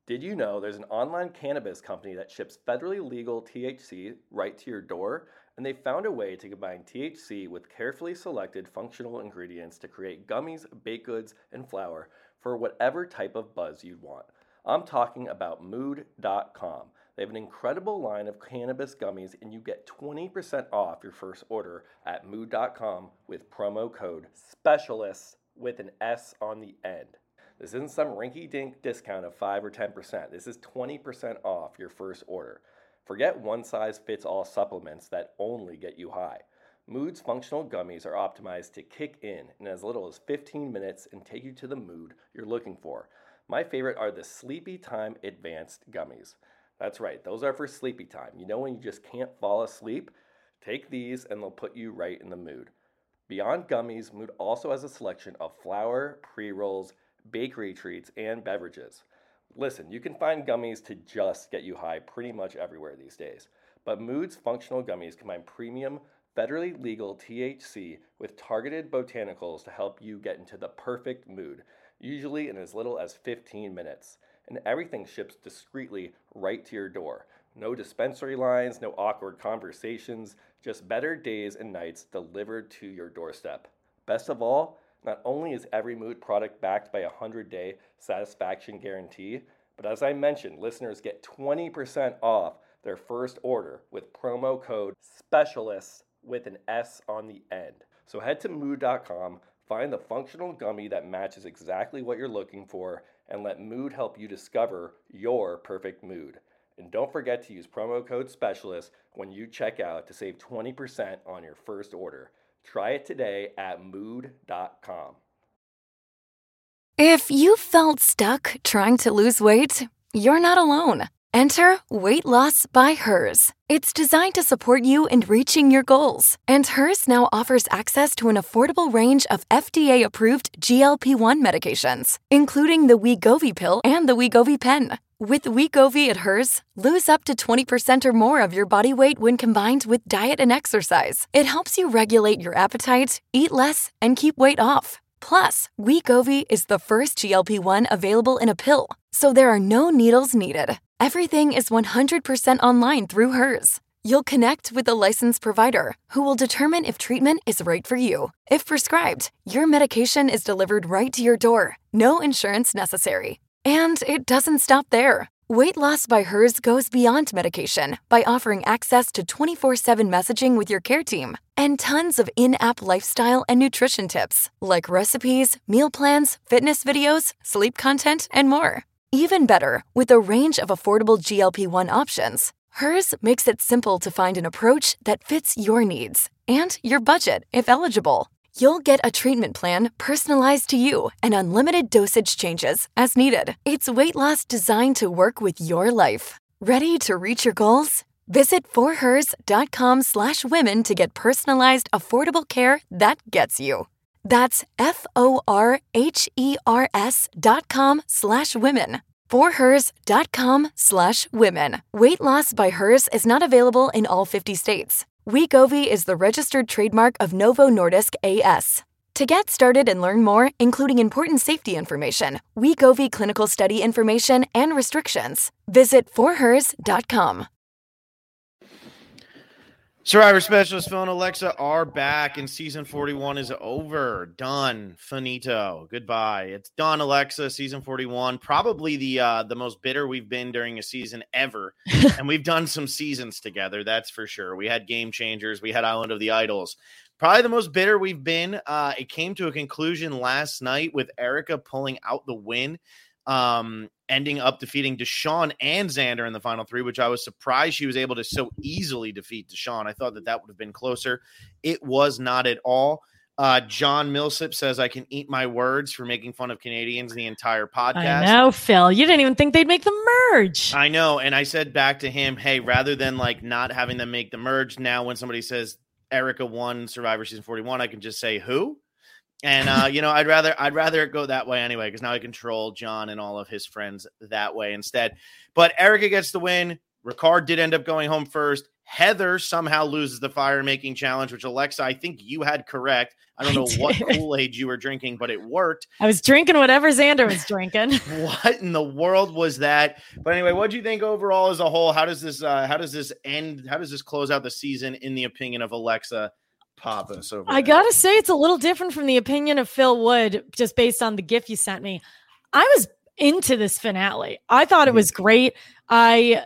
Did you know there's an online cannabis company that ships federally legal THC right to your door? And they found a way to combine THC with carefully selected functional ingredients to create gummies, baked goods, and flour for whatever type of buzz you'd want. I'm talking about Mood.com. They have an incredible line of cannabis gummies, and you get 20% off your first order at Mood.com with promo code SPECIALIST with an S on the end. This isn't some rinky-dink discount of 5 or 10%. This is 20% off your first order. Forget one-size-fits-all supplements that only get you high. Mood's functional gummies are optimized to kick in as little as 15 minutes and take you to the mood you're looking for. My favorite are the Sleepy Time Advanced Gummies. That's right, those are for sleepy time. You know when you just can't fall asleep? Take these and they'll put you right in the mood. Beyond gummies, Mood also has a selection of flour, pre-rolls, bakery treats, and beverages. Listen, you can find gummies to just get you high pretty much everywhere these days. But Mood's functional gummies combine premium, federally legal THC with targeted botanicals to help you get into the perfect mood, usually in as little as 15 minutes. And everything ships discreetly right to your door. No dispensary lines, no awkward conversations, just better days and nights delivered to your doorstep. Best of all, not only is every Mood product backed by a 100-day satisfaction guarantee, but as I mentioned, listeners get 20% off their first order with promo code SPECIALIST with an S on the end. So head to Mood.com, find the functional gummy that matches exactly what you're looking for, and let Mood help you discover your perfect mood. And don't forget to use promo code SPECIALIST when you check out to save 20% on your first order. Try it today at Mood.com. If you felt stuck trying to lose weight, you're not alone. Enter Weight Loss by Hers. It's designed to support you in reaching your goals. And Hers now offers access to an affordable range of FDA-approved GLP-1 medications, including the Wegovy pill and the Wegovy pen. With Wegovy at Hers, lose up to 20% or more of your body weight when combined with diet and exercise. It helps you regulate your appetite, eat less, and keep weight off. Plus, Wegovy is the first GLP-1 available in a pill, so there are no needles needed. Everything is 100% online through Hers. You'll connect with a licensed provider who will determine if treatment is right for you. If prescribed, your medication is delivered right to your door. No insurance necessary. And it doesn't stop there. Weight Loss by Hers goes beyond medication by offering access to 24/7 messaging with your care team and tons of in-app lifestyle and nutrition tips like recipes, meal plans, fitness videos, sleep content, and more. Even better, with a range of affordable GLP-1 options, Hers makes it simple to find an approach that fits your needs and your budget if eligible. You'll get a treatment plan personalized to you and unlimited dosage changes as needed. It's weight loss designed to work with your life. Ready to reach your goals? Visit forhers.com/women to get personalized, affordable care that gets you. That's forhers.com/women. forhers.com/women. Weight Loss by Hers is not available in all 50 states. Wegovy is the registered trademark of Novo Nordisk A.S. To get started and learn more, including important safety information, Wegovy clinical study information, and restrictions, visit forhers.com. Survivor Specialist Phil and Alexa are back, and season 41 is over. Done. Finito. Goodbye. It's done, Alexa. Season 41. Probably the most bitter we've been during a season ever. And we've done some seasons together, that's for sure. We had Game Changers. We had Island of the Idols. Probably the most bitter we've been. It came to a conclusion last night with Erica pulling out the win. Ending up defeating Deshawn and Xander in the final three, which I was surprised she was able to so easily defeat Deshawn. I thought that would have been closer. It was not at all. John Millsip says, I can eat my words for making fun of Canadians the entire podcast. I know, Phil. You didn't even think they'd make the merge. I know. And I said back to him, hey, rather than like not having them make the merge, now when somebody says Erica won Survivor Season 41, I can just say who? And, I'd rather it go that way anyway, because now I control John and all of his friends that way instead. But Erica gets the win. Ricard did end up going home first. Heather somehow loses the fire-making challenge, which, Alexa, I think you had correct. I don't know what Kool-Aid you were drinking, but it worked. I was drinking whatever Xander was drinking. What in the world was that? But anyway, what do you think overall as a whole? How does this end? How does this close out the season in the opinion of Alexa Pappas? I gotta say, it's a little different from the opinion of Phil Wood, just based on the GIF you sent me. I was into this finale. I thought it was great. I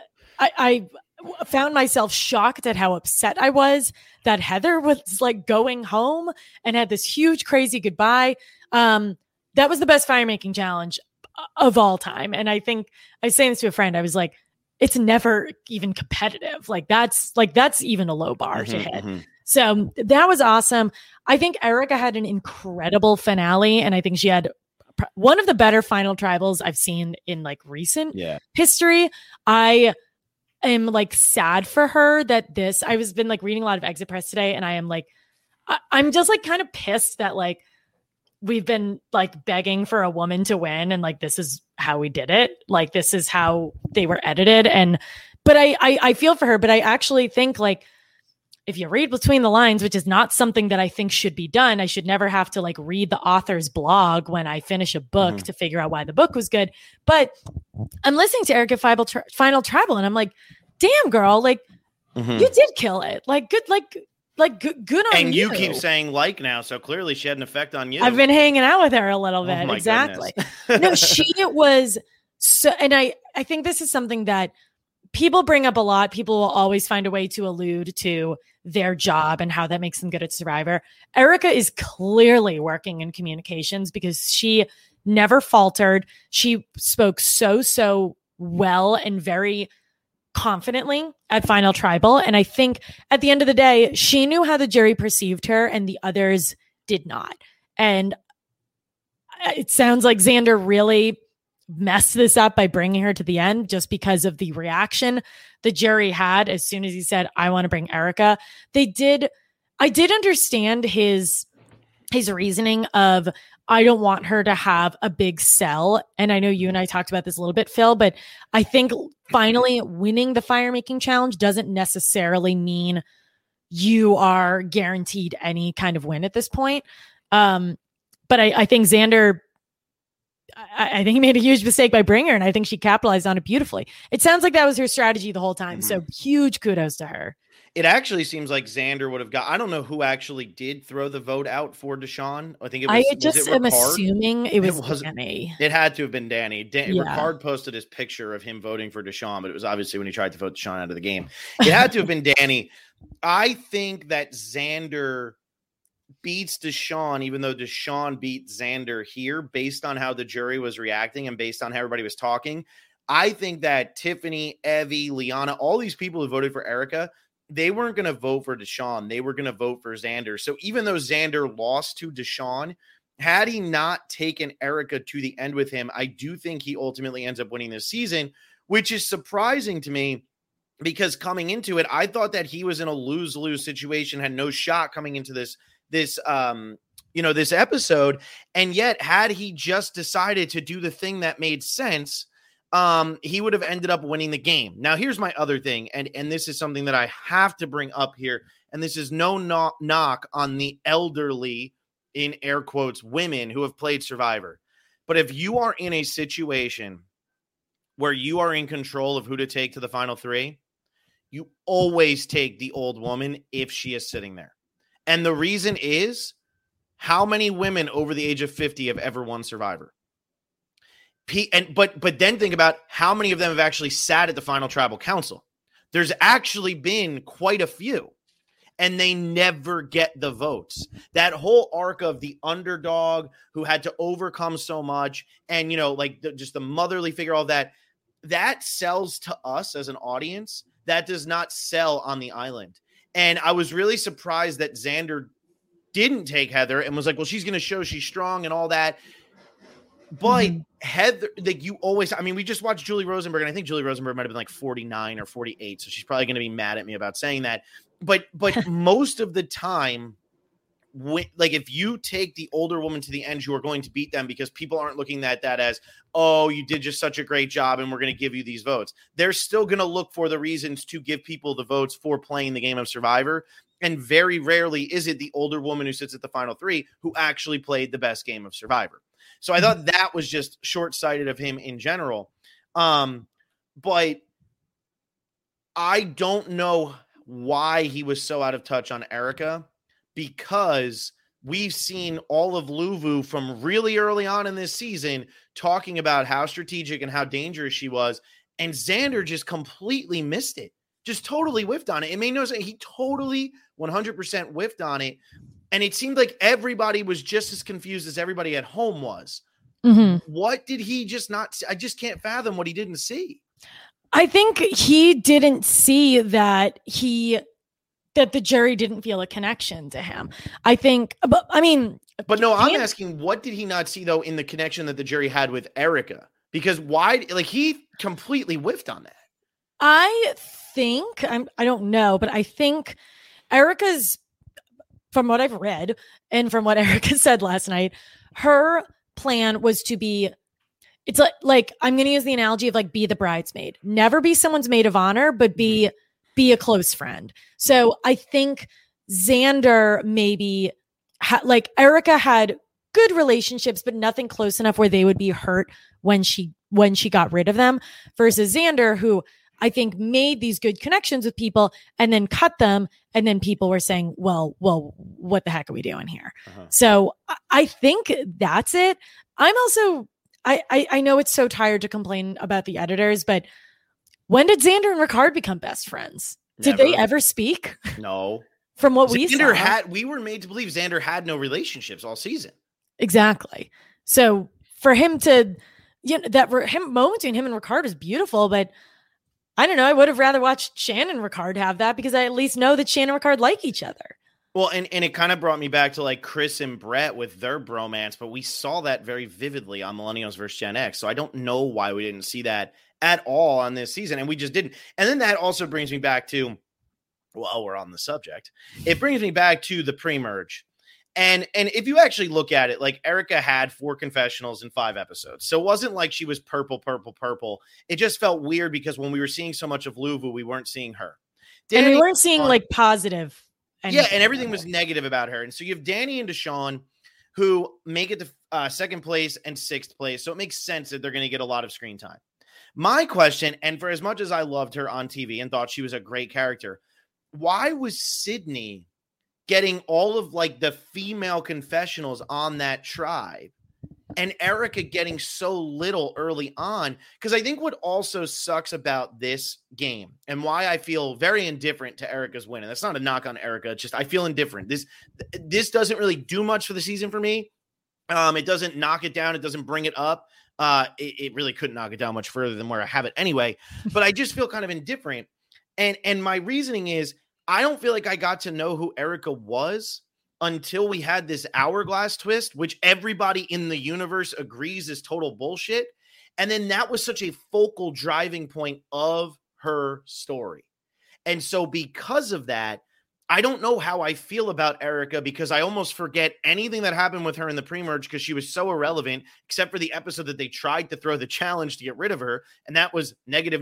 found myself shocked at how upset I was that Heather was like going home and had this huge, crazy goodbye. That was the best fire making challenge of all time. And I think I was saying this to a friend. I was like, it's never even competitive. That's even a low bar to hit. So that was awesome. I think Erika had an incredible finale, and I think she had one of the better final tribals I've seen in like recent history. I am like sad for her that I was been like reading a lot of Exit Press today, and I am like, I'm just like kind of pissed that like we've been like begging for a woman to win, and like this is how we did it. Like this is how they were edited, but I feel for her, but I actually think like if you read between the lines, which is not something that I think should be done, I should never have to like read the author's blog when I finish a book to figure out why the book was good. But I'm listening to Erika Final Tribal, and I'm like, damn girl, like you did kill it. Like good, good on you. And you keep saying like now, so clearly she had an effect on you. I've been hanging out with her a little bit. Oh exactly. No, she was so, and I think this is something that people bring up a lot. People will always find a way to allude to their job and how that makes them good at Survivor. Erika is clearly working in communications because she never faltered. She spoke so well and very confidently at Final Tribal. And I think at the end of the day, she knew how the jury perceived her and the others did not. And it sounds like Xander really messed this up by bringing her to the end just because of the reaction the jury had as soon as he said, I want to bring Erika. I did understand his reasoning of, I don't want her to have a big sell. And I know you and I talked about this a little bit, Phil, but I think finally winning the fire making challenge doesn't necessarily mean you are guaranteed any kind of win at this point. But I think Xander, I think he made a huge mistake by bringing her, and I think she capitalized on it beautifully. It sounds like that was her strategy the whole time. So huge kudos to her. It actually seems like Xander would have got, I don't know who actually did throw the vote out for Deshawn. I think it was, I'm assuming it was Danny. It had to have been Danny. Yeah. Ricard posted his picture of him voting for Deshawn, but it was obviously when he tried to vote Deshawn out of the game. It had to have been Danny. I think that Xander beats Deshawn, even though Deshawn beat Xander here, based on how the jury was reacting and based on how everybody was talking. I think that Tiffany, Evie, Liana, all these people who voted for Erika, they weren't going to vote for Deshawn. They were going to vote for Xander. So even though Xander lost to Deshawn, had he not taken Erika to the end with him, I do think he ultimately ends up winning this season, which is surprising to me because coming into it, I thought that he was in a lose-lose situation, had no shot coming into this episode. And yet, had he just decided to do the thing that made sense, he would have ended up winning the game. Now, here's my other thing, and this is something that I have to bring up here, and this is no knock on the elderly, in air quotes, women who have played Survivor. But if you are in a situation where you are in control of who to take to the final three, you always take the old woman if she is sitting there. And the reason is, how many women over the age of 50 have ever won Survivor? But then think about how many of them have actually sat at the Final Tribal Council. There's actually been quite a few, and they never get the votes. That whole arc of the underdog who had to overcome so much, and just the motherly figure, all that sells to us as an audience. That does not sell on the island. And I was really surprised that Xander didn't take Heather and was like, well, she's going to show she's strong and all that. But Heather, like you always, we just watched Julie Rosenberg, and I think Julie Rosenberg might have been like 49 or 48. So she's probably going to be mad at me about saying that. But most of the time like if you take the older woman to the end, you are going to beat them because people aren't looking at that as, oh, you did just such a great job and we're going to give you these votes. They're still going to look for the reasons to give people the votes for playing the game of Survivor. And very rarely is it the older woman who sits at the final three who actually played the best game of Survivor. So I thought that was just short-sighted of him in general. But I don't know why he was so out of touch on Erica, because we've seen all of Luvu from really early on in this season talking about how strategic and how dangerous she was. And Xander just completely missed it, just totally whiffed on it. It made no sense. He totally 100% whiffed on it. And it seemed like everybody was just as confused as everybody at home was. Mm-hmm. What did he just not see? I just can't fathom what he didn't see. I think he didn't see that the jury didn't feel a connection to him. I think, but I'm asking, what did he not see though in the connection that the jury had with Erica? Because why, like, he completely whiffed on that. I think, I don't know, but I think Erica's, from what I've read and from what Erica said last night, her plan was to be, it's like I'm going to use the analogy of like, be the bridesmaid, never be someone's maid of honor, but be a close friend. So I think Xander maybe like Erica had good relationships, but nothing close enough where they would be hurt when she got rid of them, versus Xander, who I think made these good connections with people and then cut them. And then people were saying, well, what the heck are we doing here? Uh-huh. So I think that's it. I'm also, I know it's so tired to complain about the editors, but when did Xander and Ricard become best friends? Never. Did they ever speak? No. From what we saw. We were made to believe Xander had no relationships all season. Exactly. So for him to, moment between him and Ricard is beautiful, but I don't know. I would have rather watched Shannon and Ricard have that, because I at least know that Shannon and Ricard like each other. Well, and it kind of brought me back to like Chris and Brett with their bromance, but we saw that very vividly on Millennials vs. Gen X. So I don't know why we didn't see that at all on this season, and we just didn't. And then that also brings me back to, well, we're on the subject. It brings me back to the pre-merge. And if you actually look at it, like Erica had 4 confessionals in 5 episodes. So it wasn't like she was purple. It just felt weird because when we were seeing so much of Luvu, we weren't seeing her. And we weren't seeing like positive. Yeah, and everything was negative about her. And so you have Danny and Deshawn who make it to 2nd place and 6th place. So it makes sense that they're going to get a lot of screen time. My question, and for as much as I loved her on TV and thought she was a great character, why was Sydney getting all of like the female confessionals on that tribe and Erica getting so little early on? Because I think what also sucks about this game and why I feel very indifferent to Erica's win, and that's not a knock on Erica, it's just I feel indifferent. This doesn't really do much for the season for me. It doesn't knock it down. It doesn't bring it up. It really couldn't knock it down much further than where I have it anyway. But I just feel kind of indifferent. And my reasoning is, I don't feel like I got to know who Erica was until we had this hourglass twist, which everybody in the universe agrees is total bullshit. And then that was such a focal driving point of her story. And so because of that, I don't know how I feel about Erica, because I almost forget anything that happened with her in the pre-merge because she was so irrelevant, except for the episode that they tried to throw the challenge to get rid of her. And that was negative.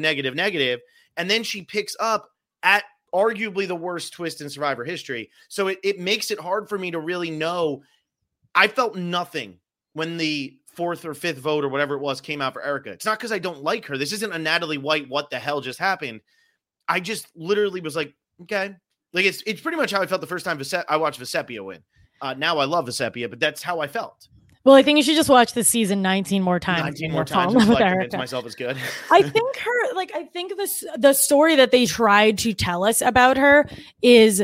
And then she picks up at arguably the worst twist in Survivor history. So it makes it hard for me to really know. I felt nothing when the 4th or 5th vote or whatever it was came out for Erica. It's not because I don't like her. This isn't a Natalie White, what the hell just happened? I just literally was like, okay. Like it's pretty much how I felt the first time I watched Vecepia win. Now I love Vecepia, but that's how I felt. Well, I think you should just watch the season 19 more times. 19 more times until I convince myself it's good. I think the story that they tried to tell us about her is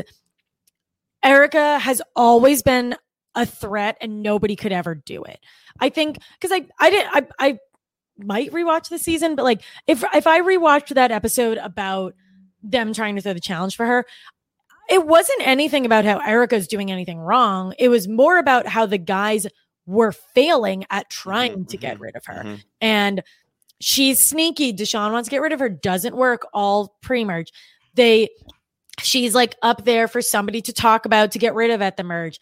Erica has always been a threat and nobody could ever do it. I think because I might rewatch the season, but like if I rewatched that episode about them trying to throw the challenge for her, it wasn't anything about how Erica's doing anything wrong. It was more about how the guys were failing at trying to get rid of her. Mm-hmm. And she's sneaky. Deshawn wants to get rid of her. Doesn't work all pre-merge. She's like up there for somebody to talk about to get rid of at the merge.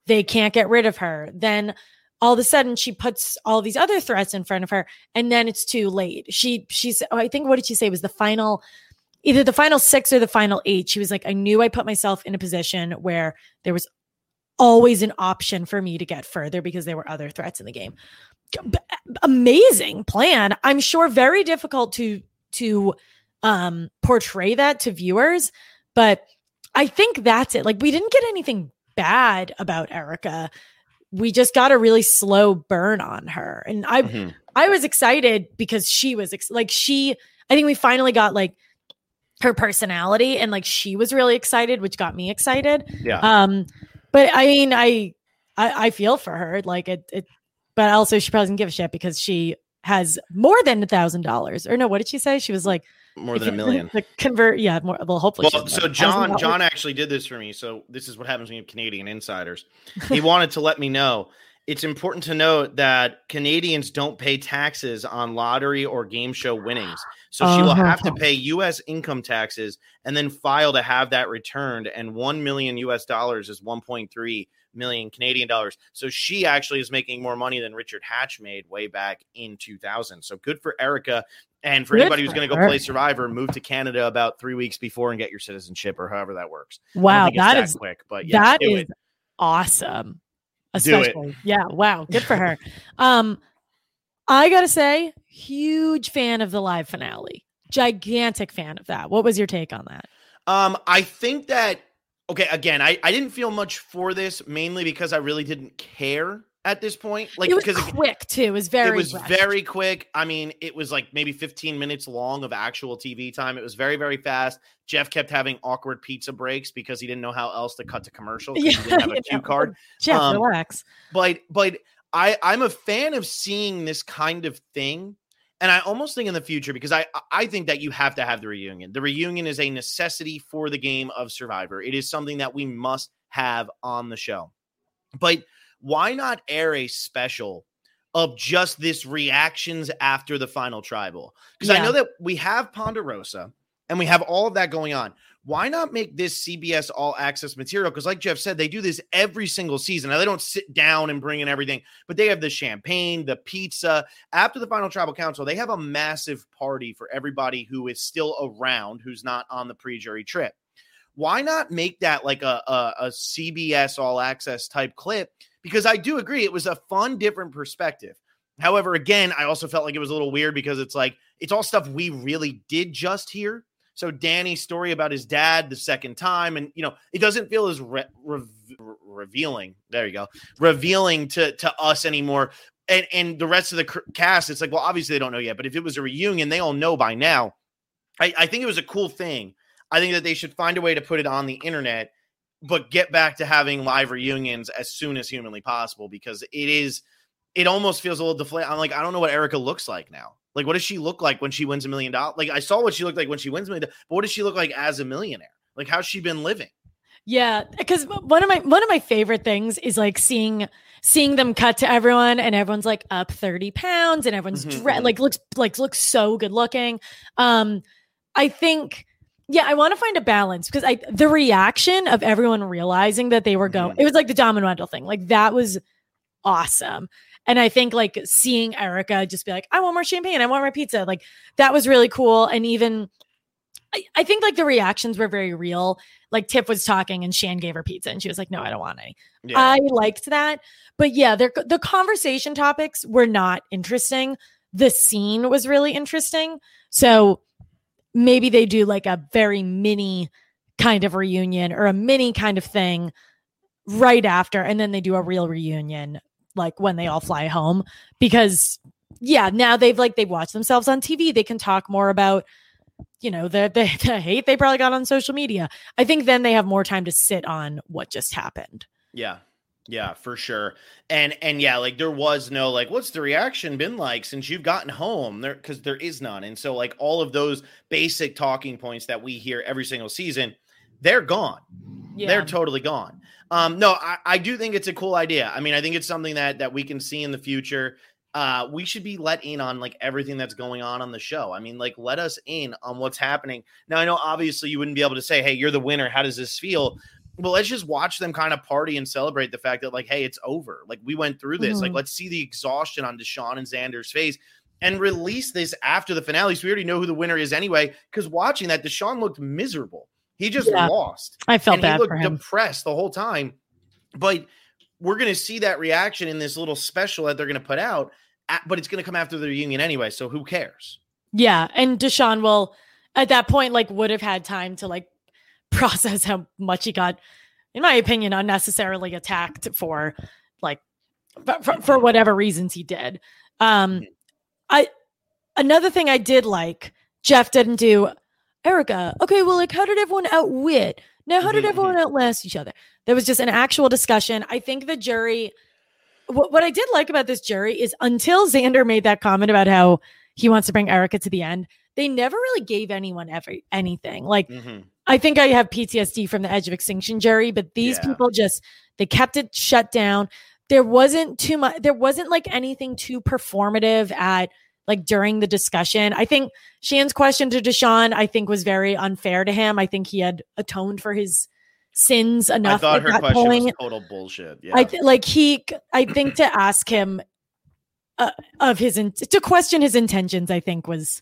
They can't get rid of her. Then all of a sudden she puts all these other threats in front of her, and then it's too late. She's I think, what did she say? It was either the final 6 or the final 8. She was like, I knew I put myself in a position where there was always an option for me to get further because there were other threats in the game. Amazing plan. I'm sure very difficult to portray that to viewers, but I think that's it. Like, we didn't get anything bad about Erika. We just got a really slow burn on her. And I was excited because she was I think we finally got like her personality, and like she was really excited, which got me excited. Yeah. But I mean, I feel for her, like it, but also she probably doesn't give a shit because she has more than $1,000. Or no, what did she say? She was like more than $1 million. Convert, yeah, more. Well, hopefully. Well, so John actually did this for me. So this is what happens when you have Canadian insiders. He wanted to let me know it's important to note that Canadians don't pay taxes on lottery or game show winnings. So she will have to pay U.S. income taxes and then file to have that returned. And $1 million US is 1.3 million Canadian dollars. So she actually is making more money than Richard Hatch made way back in 2000. So good for Erika. And for anybody who's going to go play Survivor, move to Canada about 3 weeks before and get your citizenship, or however that works. Wow, that is quick, but yeah, that is awesome. Especially, yeah, wow, good for her. I gotta say, huge fan of the live finale. Gigantic fan of that. What was your take on that? I think that, okay, again, I didn't feel much for this, mainly because I really didn't care at this point. Like, it was because quick too. It was very quick. I mean, it was like maybe 15 minutes long of actual TV time. It was very, very fast. Jeff kept having awkward pizza breaks because he didn't know how else to cut to commercial. He didn't have a cue card. Jeff, relax. But I'm a fan of seeing this kind of thing. And I almost think in the future, because I think that you have to have the reunion. The reunion is a necessity for the game of Survivor. It is something that we must have on the show. But why not air a special of just this reactions after the final tribal? Because I know that we have Ponderosa and we have all of that going on. Why not make this CBS All Access material? Because like Jeff said, they do this every single season. Now, they don't sit down and bring in everything, but they have the champagne, the pizza. After the final tribal council, they have a massive party for everybody who is still around, who's not on the pre-jury trip. Why not make that like a CBS All Access type clip? Because I do agree, it was a fun, different perspective. However, again, I also felt like it was a little weird because it's like, it's all stuff we really did just hear. So Danny's story about his dad the second time, and, you know, it doesn't feel as revealing. There you go. Revealing to us anymore. And the rest of the cast, it's like, well, obviously they don't know yet, but if it was a reunion, they all know by now. I think it was a cool thing. I think that they should find a way to put it on the internet, but get back to having live reunions as soon as humanly possible, because it almost feels a little deflated. I'm like, I don't know what Erika looks like now. Like, what does she look like when she wins $1 million? Like, I saw what she looked like when she wins $1 million, but what does she look like as a millionaire? Like, how's she been living? Yeah, because one of my favorite things is like seeing them cut to everyone, and everyone's like up 30 pounds, and everyone's looks so good looking. I think, yeah, I want to find a balance, because the reaction of everyone realizing that they were going, it was like the Dom and Wendell thing. Like, that was awesome. And I think like seeing Erika just be like, I want more champagne, I want more pizza. Like, that was really cool. And even I think like the reactions were very real. Like, Tiff was talking and Shan gave her pizza and she was like, no, I don't want any. Yeah. I liked that. But yeah, the conversation topics were not interesting. The scene was really interesting. So maybe they do like a very mini kind of reunion or a mini kind of thing right after, and then they do a real reunion like when they all fly home, because yeah, now they've watched themselves on TV. They can talk more about, you know, the hate they probably got on social media. I think then they have more time to sit on what just happened. Yeah, for sure. And yeah, like there was no like, what's the reaction been like since you've gotten home? Because there is none. And so like all of those basic talking points that we hear every single season, they're gone. Yeah. They're totally gone. No, I do think it's a cool idea. I mean, I think it's something that we can see in the future. We should be let in on like everything that's going on the show. I mean, like, let us in on what's happening. Now, I know obviously you wouldn't be able to say, hey, you're the winner, how does this feel? well, let's just watch them kind of party and celebrate the fact that, like, hey, it's over. Like, we went through this. Like, let's see the exhaustion on Deshaun and Xander's face and release this after the finale. So we already know who the winner is anyway, because watching that, Deshaun looked miserable. He just lost. I felt bad he looked for him. Depressed the whole time. But we're going to see that reaction in this little special that they're going to put out, but it's going to come after the reunion anyway. So who cares? Yeah. And Deshaun will, at that point, like, would have had time to, like, process how much he got, in my opinion, unnecessarily attacked for, like, for whatever reasons he did. Another thing I did like, Jeff didn't do, Erica, okay, well, like, how did everyone outwit? Now, how did everyone outlast each other? There was just an actual discussion. I think the jury, what I did like about this jury is until Xander made that comment about how he wants to bring Erica to the end, they never really gave anyone anything. Like, I think I have PTSD from the Edge of Extinction jury, but these people just, they kept it shut down. There wasn't too much, there wasn't like anything too performative at, like, during the discussion. I think Shan's question to Deshaun, I think, was very unfair to him. I think he had atoned for his sins enough. I thought her question was total bullshit. Yeah. I think to ask him to question his intentions, I think was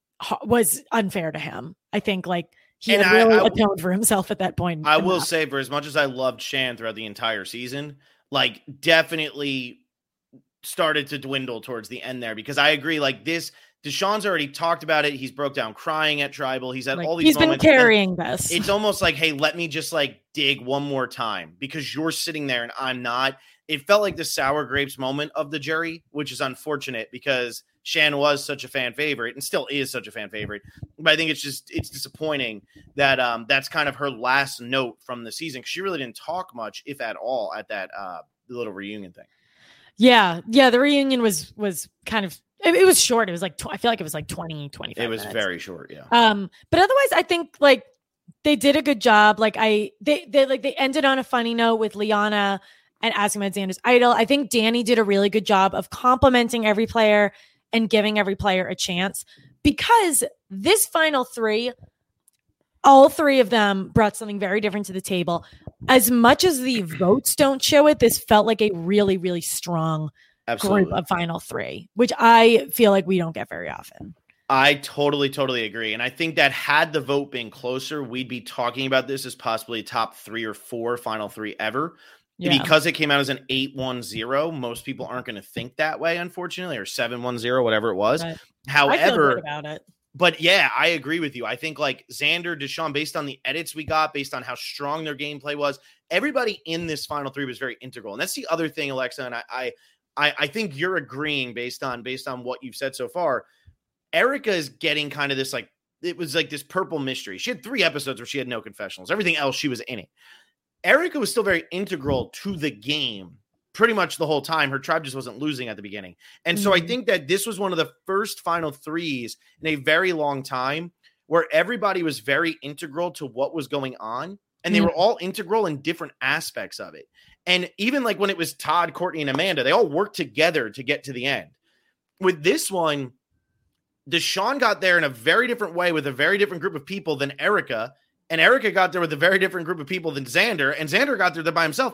unfair to him. I think, like, he had really atoned for himself at that point. I will say, for as much as I loved Shan throughout the entire season, like, definitely started to dwindle towards the end there, because I agree, like, this, Deshaun's already talked about it. He's broke down crying at Tribal. He's had all these moments. He's been carrying this. It's almost like, hey, let me just, like, dig one more time because you're sitting there and I'm not. It felt like the sour grapes moment of the jury, which is unfortunate because Shan was such a fan favorite and still is such a fan favorite. But I think it's disappointing that that's kind of her last note from the season, because she really didn't talk much, if at all, at that little reunion thing. Yeah. The reunion was kind of, it was short. It was like, I feel like it was like 20, 25 It was minutes. very short. Yeah. But otherwise, I think, like, they did a good job. Like, they ended on a funny note with Liana and asking about Xander's idol. I think Danny did a really good job of complimenting every player and giving every player a chance, because this final three, all three of them brought something very different to the table. As much as the votes don't show it, this felt like a really, really strong group of final three, which I feel like we don't get very often. I totally agree. And I think that had the vote been closer, we'd be talking about this as possibly top 3 or 4 final three ever. Yeah. Because it came out as an 8-1-0, most people aren't going to think that way, unfortunately, or 7-1-0, whatever it was. Right. However, I feel good about it. But yeah, I agree with you. I think, like, Xander, Deshaun, based on the edits we got, based on how strong their gameplay was, everybody in this final three was very integral. And that's the other thing, Alexa, and I think you're agreeing based on what you've said so far. Erica is getting kind of this, like, it was like this purple mystery. She had 3 episodes where she had no confessionals. Everything else, she was in it. Erica was still very integral to the game pretty much the whole time. Her tribe just wasn't losing at the beginning. And so I think that this was one of the first final threes in a very long time where everybody was very integral to what was going on. And they were all integral in different aspects of it. And even, like, when it was Todd, Courtney, and Amanda, they all worked together to get to the end. With this one, Deshaun got there in a very different way with a very different group of people than Erica. And Erica got there with a very different group of people than Xander. And Xander got there by himself.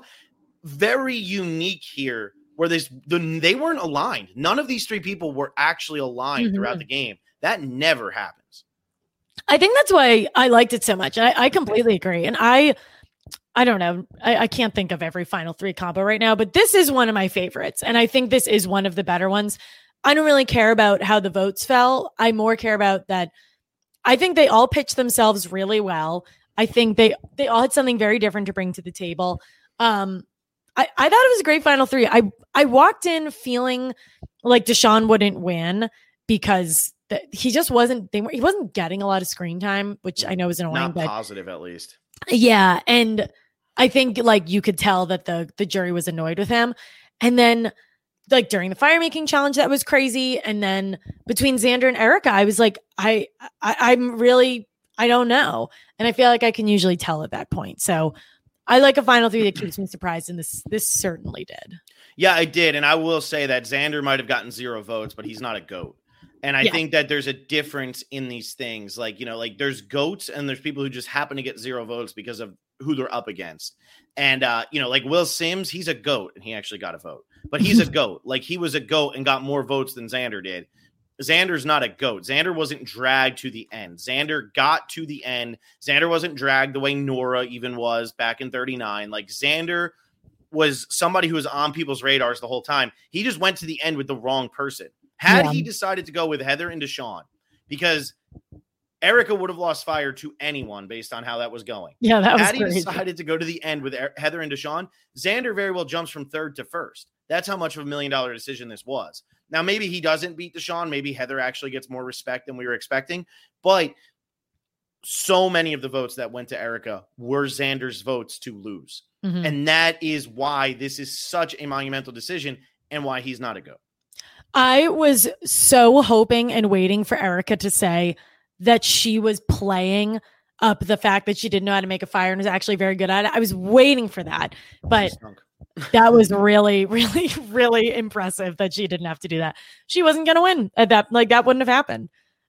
Very unique here, where they weren't aligned. None of these 3 people were actually aligned throughout the game. That never happens. I think that's why I liked it so much. I completely agree. And I don't know. I can't think of every final 3 combo right now, but this is one of my favorites. And I think this is one of the better ones. I don't really care about how the votes fell. I more care about that. I think they all pitched themselves really well. I think they all had something very different to bring to the table. I thought it was a great final 3. I walked in feeling like Deshaun wouldn't win because he just wasn't. He wasn't getting a lot of screen time, which I know is annoying. Not positive, at least. Yeah, and I think, like, you could tell that the jury was annoyed with him, and then, like, during the fire making challenge, that was crazy. And then between Xander and Erica, I was like, I'm really, I don't know. And I feel like I can usually tell at that point. So I like a final 3 that keeps me surprised. And this certainly did. Yeah, I did. And I will say that Xander might've gotten 0 votes, but he's not a GOAT. And I think that there's a difference in these things. Like, you know, like, there's GOATs and there's people who just happen to get 0 votes because of who they're up against. And, like Will Sims, he's a GOAT, and he actually got a vote. But he's a GOAT. Like, he was a GOAT and got more votes than Xander did. Xander's not a GOAT. Xander wasn't dragged to the end. Xander got to the end. Xander wasn't dragged the way Nora even was back in 39. Like, Xander was somebody who was on people's radars the whole time. He just went to the end with the wrong person. Had he decided to go with Heather and Deshawn, because Erica would have lost fire to anyone based on how that was going. Yeah, that was Had he crazy. decided to go to the end with Heather and Deshawn, Xander very well jumps from third to first. That's how much of $1 million decision this was. Now, maybe he doesn't beat Deshawn. Maybe Heather actually gets more respect than we were expecting. But so many of the votes that went to Erica were Xander's votes to lose. Mm-hmm. And that is why this is such a monumental decision and why he's not a GOAT. I was so hoping and waiting for Erica to say that she was playing up the fact that she didn't know how to make a fire and was actually very good at it. I was waiting for that, but that was really, really, really impressive that she didn't have to do that. She wasn't going to win at that. Like, that wouldn't have happened.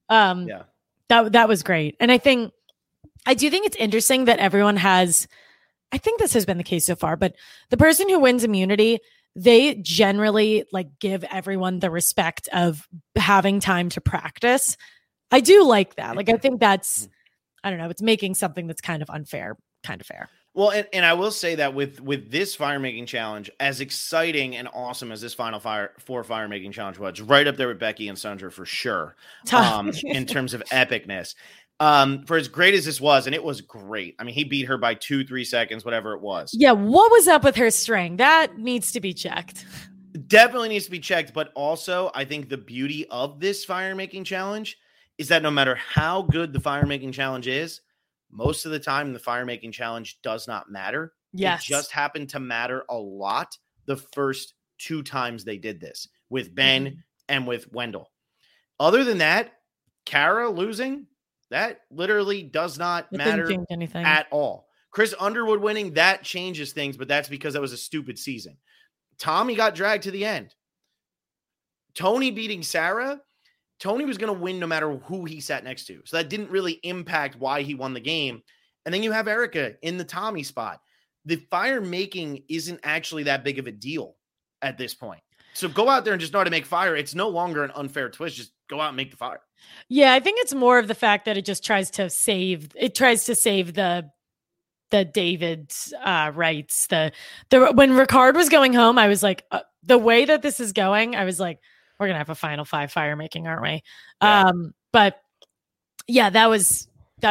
That was great. And I do think it's interesting that everyone has, I think this has been the case so far, but the person who wins immunity, they generally like give everyone the respect of having time to practice. I do like that. Like, I think that's, I don't know, it's making something that's kind of unfair, kind of fair. Well, and I will say that with this fire making challenge, as exciting and awesome as this Final Four fire making challenge was, right up there with Becky and Sandra for sure, in terms of epicness. For as great as this was, and it was great. I mean, he beat her by 2-3 seconds, whatever it was. Yeah, what was up with her string? That needs to be checked. Definitely needs to be checked. But also, I think the beauty of this fire making challenge is that no matter how good the fire making challenge is, most of the time the fire making challenge does not matter. Yes. It just happened to matter a lot the first 2 times they did this with Ben and with Wendell. Other than that, Kara losing, that literally does not matter change anything at all. Chris Underwood winning, that changes things, but that's because that was a stupid season. Tommy got dragged to the end. Tony beating Sarah, Tony was going to win no matter who he sat next to. So that didn't really impact why he won the game. And then you have Erica in the Tommy spot. The fire making isn't actually that big of a deal at this point. So go out there and just know how to make fire. It's no longer an unfair twist. Just go out and make the fire. Yeah, I think it's more of the fact that it just tries to save the David's rights. The when Ricard was going home, I was like, the way that this is going, I was like, we're gonna have a Final 5 fire making, aren't we? Yeah. But yeah, that was.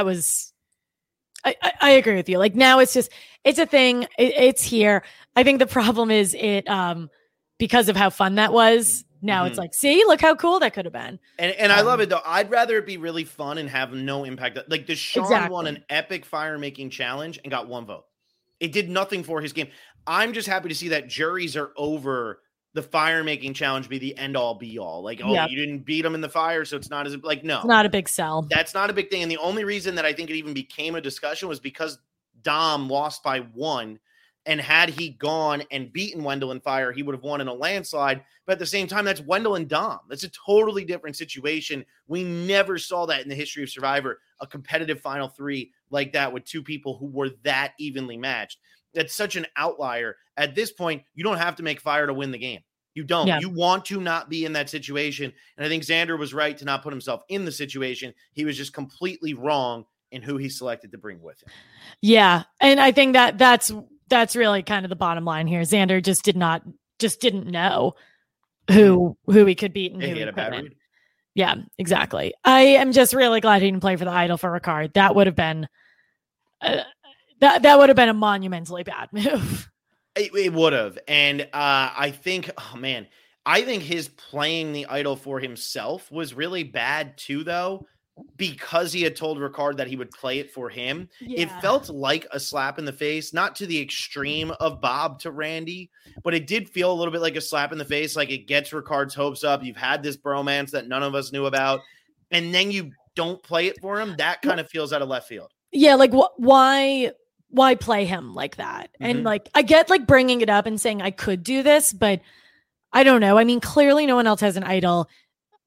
I agree with you. Like, now it's a thing. It's here. I think the problem is because of how fun that was. Now it's like, see, look how cool that could have been. And I love it though. I'd rather it be really fun and have no impact. Like Deshaun won an epic fire making challenge and got 1 vote. It did nothing for his game. I'm just happy to see that juries are over the fire making challenge be the end all be all. Like, you didn't beat him in the fire, so it's not as like, no, it's not a big sell. That's not a big thing. And the only reason that I think it even became a discussion was because Dom lost by 1. And had he gone and beaten Wendell in fire, he would have won in a landslide. But at the same time, that's Wendell and Dom. That's a totally different situation. We never saw that in the history of Survivor, a competitive Final 3 like that with 2 people who were that evenly matched. That's such an outlier. At this point, you don't have to make fire to win the game. You don't. Yeah. You want to not be in that situation. And I think Xander was right to not put himself in the situation. He was just completely wrong in who he selected to bring with him. Yeah. And I think that's really kind of the bottom line here. Xander just didn't know who he could beat and who he had a bad read. Yeah, exactly. I am just really glad he didn't play for the idol for Ricard. That would have been that would have been a monumentally bad move. It would have. And I think, I think his playing the idol for himself was really bad too, though, because he had told Ricard that he would play it for him. Yeah. It felt like a slap in the face, not to the extreme of Bob to Randy, but it did feel a little bit like a slap in the face. Like, it gets Ricard's hopes up. You've had this bromance that none of us knew about, and then you don't play it for him. That kind of feels out of left field. Yeah. Like, why play him like that? And like, I get like bringing it up and saying I could do this, but I don't know. I mean, clearly no one else has an idol.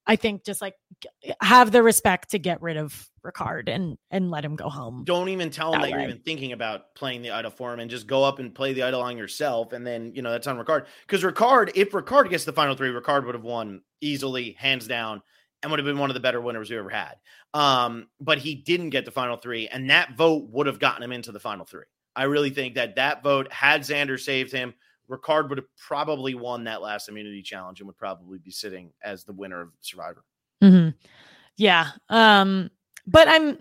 I think just like have the respect to get rid of Ricard and let him go home. Don't even tell him that way. you're even thinking about playing the idol for him, and just go up and play the idol on yourself. And then, that's on Ricard. Because if Ricard gets the final 3, Ricard would have won easily, hands down, and would have been one of the better winners we ever had. But he didn't get the final 3, and that vote would have gotten him into the final 3. I really think that vote, had Xander saved him, Ricard would have probably won that last immunity challenge and would probably be sitting as the winner of Survivor. Mm-hmm. Yeah. But I'm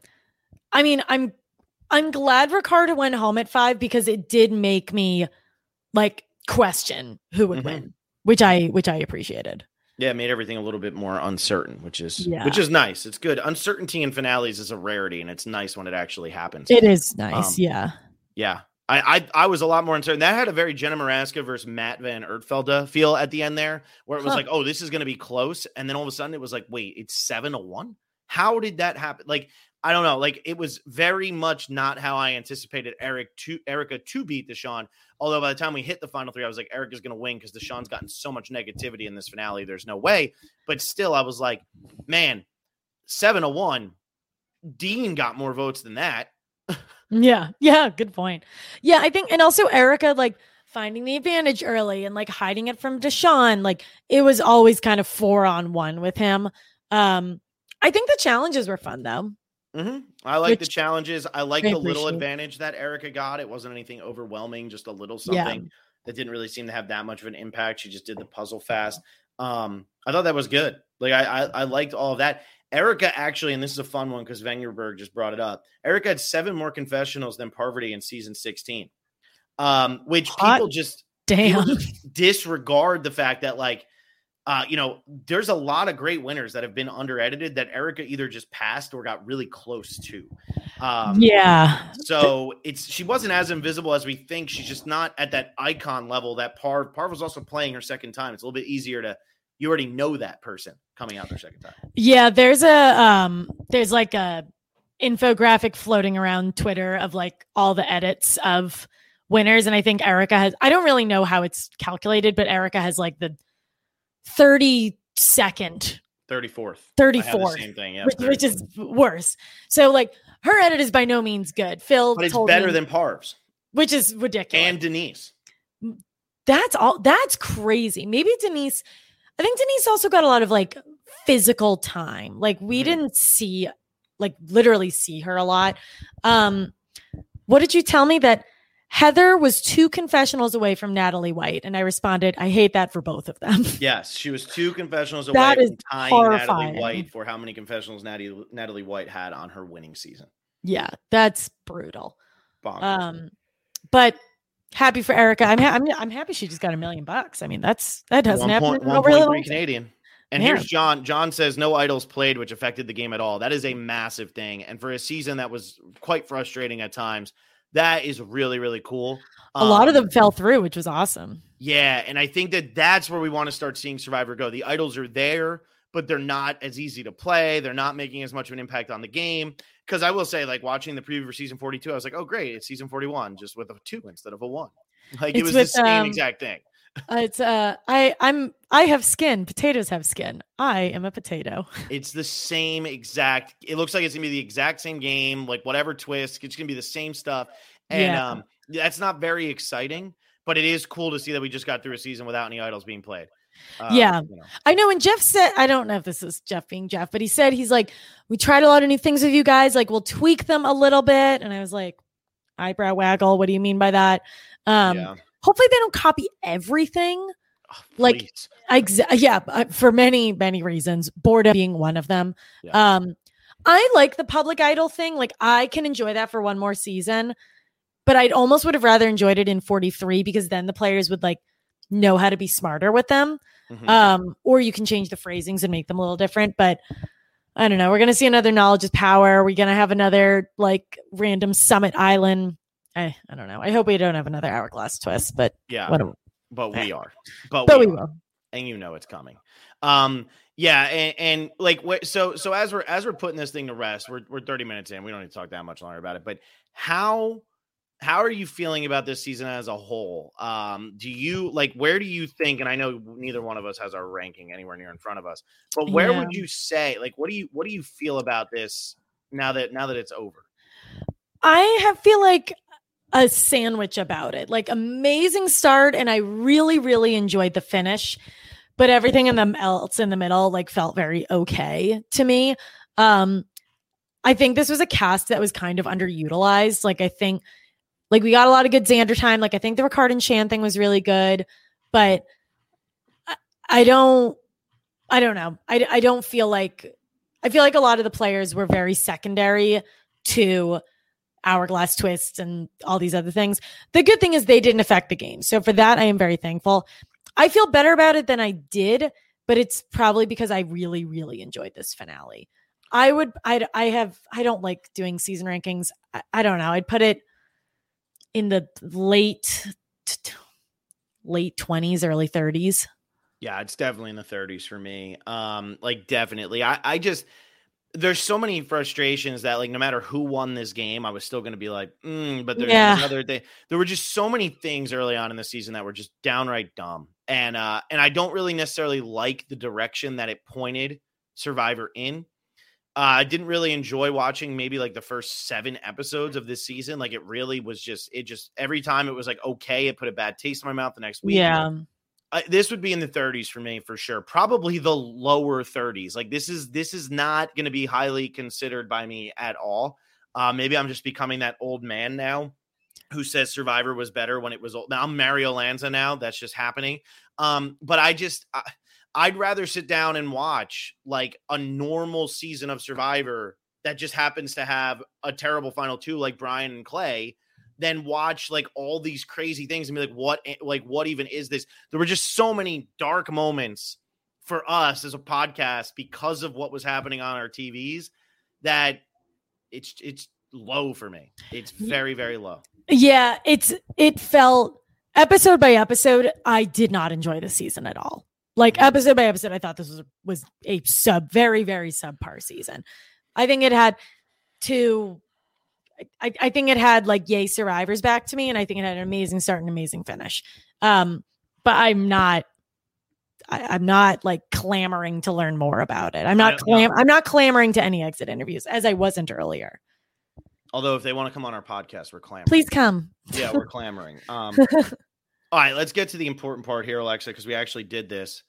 glad Ricard went home at 5 because it did make me like question who would win, which I appreciated. Yeah, it made everything a little bit more uncertain, which is nice. It's good. Uncertainty in finales is a rarity, and it's nice when it actually happens. It is nice. Yeah. I was a lot more uncertain. That had a very Jenna Maraska versus Matt Van Ertvelda feel at the end there, where it was like, oh, this is going to be close. And then all of a sudden it was like, wait, it's 7-1. How did that happen? Like, I don't know. Like, it was very much not how I anticipated Erica to beat Deshawn. Although by the time we hit the final 3, I was like, Erica's going to win because Deshawn's gotten so much negativity in this finale. There's no way. But still, I was like, man, 7-1. Dean got more votes than that. Yeah. Good point. Yeah, I think, and also Erica, like finding the advantage early and like hiding it from Deshawn. Like it was always kind of 4-on-1 with him. I think the challenges were fun though. Mm-hmm. I like the challenges. I like the little advantage that Erica got. It wasn't anything overwhelming, just a little something that didn't really seem to have that much of an impact. She just did the puzzle fast. I thought that was good. Like I liked all of that. Erica actually, and this is a fun one because Vengerberg just brought it up. Erica had 7 more confessionals than Parvati in season 16, which people just disregard the fact that, like, there's a lot of great winners that have been under-edited that Erica either just passed or got really close to. So she wasn't as invisible as we think. She's just not at that icon level that Parv was also playing her second time. It's a little bit easier you already know that person coming out their second time. Yeah, there's like a infographic floating around Twitter of like all the edits of winners. And I think Erica has, I don't really know how it's calculated, but Erica has like the 34th. Same thing. Yeah. Which is worse. So like her edit is by no means good. Phil, but it's better than Parv's, which is ridiculous. And Denise. That's crazy. Maybe Denise, I think Denise also got a lot of like physical time. Like we didn't literally see her a lot. What did you tell me that Heather was 2 confessionals away from Natalie White? And I responded, I hate that for both of them. Yes, she was 2 confessionals away from tying Natalie White for how many confessionals Natalie White had on her winning season. Yeah, that's brutal. Bonkers. But happy for Erica. I'm happy she just got $1 million. I mean, that doesn't happen. 1.3 Canadian. And here's John. John says no idols played, which affected the game at all. That is a massive thing. And for a season that was quite frustrating at times, that is really, really cool. A lot of them fell through, which was awesome. Yeah. And I think that's where we want to start seeing Survivor go. The idols are there, but they're not as easy to play. They're not making as much of an impact on the game. Because I will say, like, watching the preview for season 42, I was like, oh, great. It's season 41, just with a 2 instead of a 1. Like, it was the same exact thing. I have skin. Potatoes have skin. I am a potato. It's the same exact. It looks like it's gonna be the exact same game. Like whatever twist, it's gonna be the same stuff. And that's not very exciting, but it is cool to see that we just got through a season without any idols being played. I know. And Jeff said, I don't know if this is Jeff being Jeff, but he's like, we tried a lot of new things with you guys. Like we'll tweak them a little bit. And I was like, eyebrow waggle. What do you mean by that? Hopefully they don't copy everything. For many, many reasons, boredom being one of them. I like the public idol thing. Like I can enjoy that for one more season, but I'd almost would have rather enjoyed it in 43 because then the players would like know how to be smarter with them. Or you can change the phrasings and make them a little different, but I don't know. We're going to see another knowledge is power. We're going to have another like random summit island. I don't know. I hope we don't have another hourglass twist, but we are. But we will. And you know it's coming. And like so as we're putting this thing to rest, we're 30 minutes in. We don't need to talk that much longer about it. But how how are you feeling about this season as a whole? Do you where do you think, and I know neither one of us has our ranking anywhere near in front of us, but where would you say, what do you feel about this now that it's over? I feel like a sandwich about it, like amazing start. And I really, really enjoyed the finish, but everything else in the middle, felt very okay to me. I think this was a cast that was kind of underutilized. I think we got a lot of good Xander time. I think the Ricard and Shan thing was really good, but I don't know. I don't feel like, I feel like a lot of the players were very secondary to Hourglass Twist and all these other things. The good thing is they didn't affect the game. So for that, I am very thankful. I feel better about it than I did, but it's probably because I really, really enjoyed this finale. I don't like doing season rankings. I don't know. I'd put it in the late 20s, early 30s. Yeah, it's definitely in the 30s for me. Definitely. I just, there's so many frustrations that no matter who won this game, I was still going to be but there's another day. There were just so many things early on in the season that were just downright dumb. And I don't really necessarily like the direction that it pointed Survivor in. I didn't really enjoy watching maybe the first 7 episodes of this season. It really was it just every time it was okay, it put a bad taste in my mouth the next week. Yeah. This would be in the 30s for me for sure. Probably the lower 30s. This is not going to be highly considered by me at all. Maybe I'm just becoming that old man now who says Survivor was better when it was old. Now I'm Mario Lanza now. That's just happening. But I'd rather sit down and watch a normal season of Survivor that just happens to have a terrible final 2 like Brian and Clay than watch all these crazy things and be what even is this? There were just so many dark moments for us as a podcast because of what was happening on our TVs that it's low for me. It's very, very low. Yeah, it felt episode by episode. I did not enjoy the season at all. Episode by episode, I thought this was a very, very subpar season. I think it had I think it had yay Survivors back to me, and I think it had an amazing start and amazing finish. But I'm not clamoring to learn more about it. I'm not clamoring to any exit interviews as I wasn't earlier. Although if they want to come on our podcast, we're clamoring. Please come. Yeah, we're clamoring. All right, let's get to the important part here, Alexa, because we actually did this.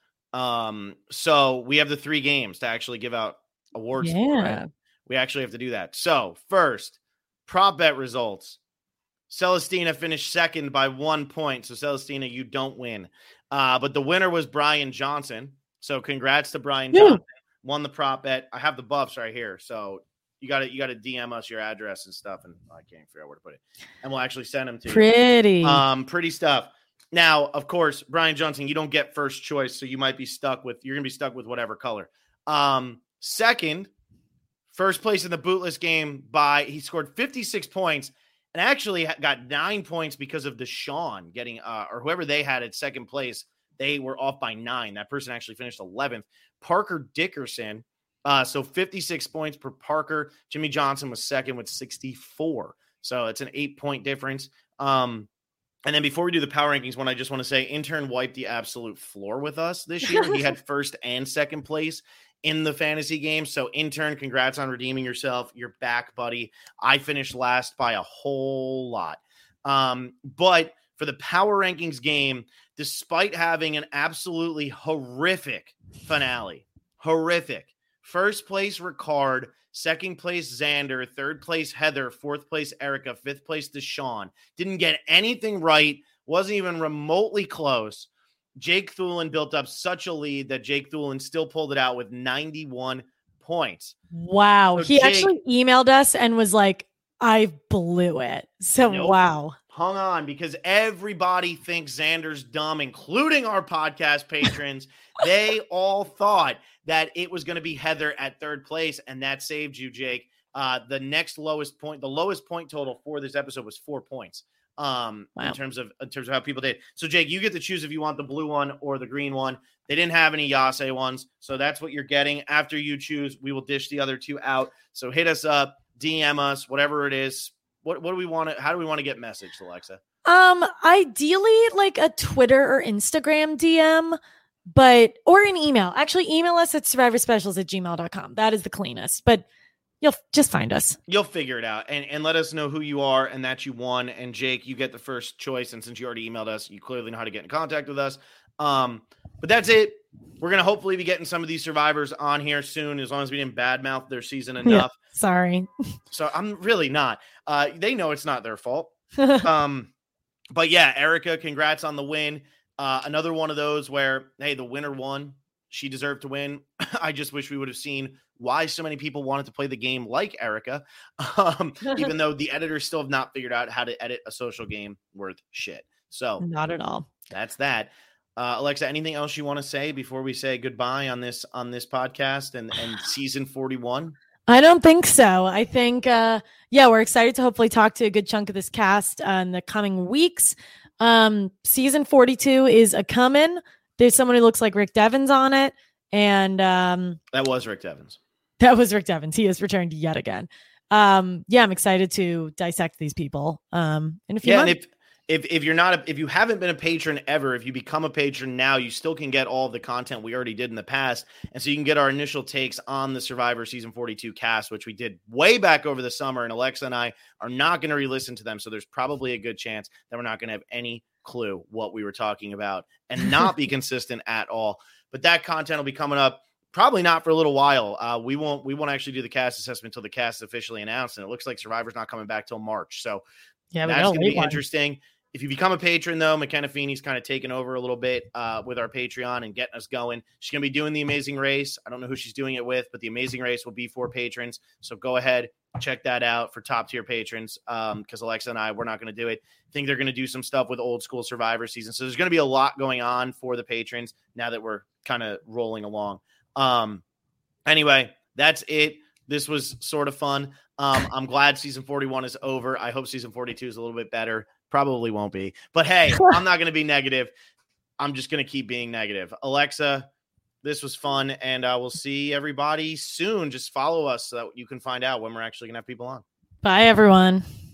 So we have the 3 games to actually give out awards for, right? We actually have to do that. So first, prop bet results. Celestina finished second by 1 point. So Celestina, you don't win. But the winner was Brian Johnson. So congrats to Brian Johnson. Won the prop bet. I have the buffs right here. So you got to DM us your address and stuff. And I can't figure out where to put it. And we'll actually send them to you. Pretty stuff. Now, of course, Brian Johnson, you don't get first choice. So you might be stuck with, you're going to be stuck with whatever color. Second, first place in the bootless game he scored 56 points and actually got 9 points because of Deshaun getting, or whoever they had at second place. They were off by 9. That person actually finished 11th. Parker Dickerson. So 56 points per Parker. Jimmy Johnson was second with 64. So it's an 8-point difference. And then before we do the power rankings one, I just want to say intern wiped the absolute floor with us this year. He had first and second place in the fantasy game. So intern, congrats on redeeming yourself. You're back, buddy. I finished last by a whole lot. But for the power rankings game, despite having an absolutely horrific finale, first place Ricard, second place Xander, third place Heather, fourth place Erica, fifth place Deshaun. Didn't get anything right. Wasn't even remotely close. Jake Thulin built up such a lead that Jake Thulin still pulled it out with 91 points. Wow. So he actually emailed us and was like, I blew it. So, nope. Wow. Hung on, because everybody thinks Xander's dumb, including our podcast patrons. They all thought that it was going to be Heather at third place, and that saved you, Jake. The lowest point total for this episode was 4 points. Wow. in terms of how people did. So Jake, you get to choose if you want the blue one or the green one. They didn't have any Yase ones, so that's what you're getting. After you choose, we will dish the other two out. So hit us up, DM us, whatever it is. What do we want to? How do we want to get messaged, Alexa? Ideally like a Twitter or Instagram DM, or an email. Actually, email us at survivorspecials@gmail.com. That is the cleanest, but you'll just find us. You'll figure it out and let us know who you are and that you won. And Jake, you get the first choice. And since you already emailed us, you clearly know how to get in contact with us. But that's it. We're going to hopefully be getting some of these survivors on here soon, as long as we didn't badmouth their season enough. Yeah, sorry. So I'm really not. They know it's not their fault. But yeah, Erica, congrats on the win. Another one of those where, hey, the winner won. She deserved to win. I just wish we would have seen why so many people wanted to play the game like Erica, even though the editors still have not figured out how to edit a social game worth shit. So not at all. That's that. Alexa, anything else you want to say before we say goodbye on this podcast and season 41? I don't think so. I think, we're excited to hopefully talk to a good chunk of this cast in the coming weeks. Season 42 is a coming. There's someone who looks like Rick Devens on it. And that was Rick Devens. That was Rick Devens. He has returned yet again. I'm excited to dissect these people in a few months. And if you haven't been a patron ever, if you become a patron now, you still can get all of the content we already did in the past. And so you can get our initial takes on the Survivor season 42 cast, which we did way back over the summer. And Alexa and I are not going to re-listen to them. So there's probably a good chance that we're not going to have any clue what we were talking about and not be consistent at all. But that content will be coming up probably not for a little while. We won't actually do the cast assessment until the cast is officially announced. And it looks like Survivor's not coming back till March. So that's going to be interesting. If you become a patron, though, McKenna Feeney's kind of taken over a little bit with our Patreon and getting us going. She's going to be doing the Amazing Race. I don't know who she's doing it with, but the Amazing Race will be for patrons. So go ahead, check that out for top-tier patrons because Alexa and I, we're not going to do it. I think they're going to do some stuff with old school Survivor season. So there's going to be a lot going on for the patrons now that we're kind of rolling along. Anyway, that's it. This was sort of fun. I'm glad season 41 is over. I hope season 42 is a little bit better. Probably won't be. But hey, I'm not going to be negative. I'm just going to keep being negative. Alexa, this was fun, and we'll see everybody soon. Just follow us so that you can find out when we're actually going to have people on. Bye, everyone.